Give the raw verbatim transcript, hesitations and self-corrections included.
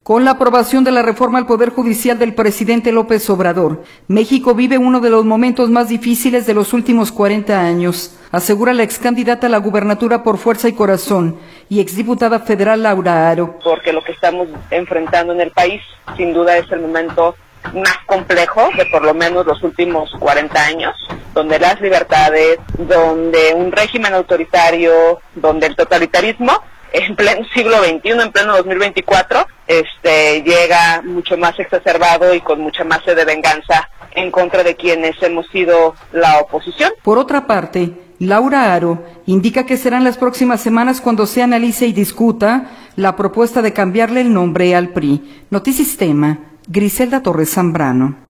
Con la aprobación de la reforma al Poder Judicial del presidente López Obrador, México vive uno de los momentos más difíciles de los últimos cuarenta años, asegura la excandidata a la gubernatura por Fuerza y Corazón y exdiputada federal Laura Aro. Porque lo que estamos enfrentando en el país, sin duda, es el momento más complejo de por lo menos los últimos cuarenta años, donde las libertades, donde un régimen autoritario, donde el totalitarismo, en pleno siglo veintiuno, en pleno dos mil veinticuatro, este, llega mucho más exacerbado y con mucha más sed de venganza en contra de quienes hemos sido la oposición. Por otra parte, Laura Aro indica que serán las próximas semanas cuando se analice y discuta la propuesta de cambiarle el nombre al P R I. Notisistema, Griselda Torres Zambrano.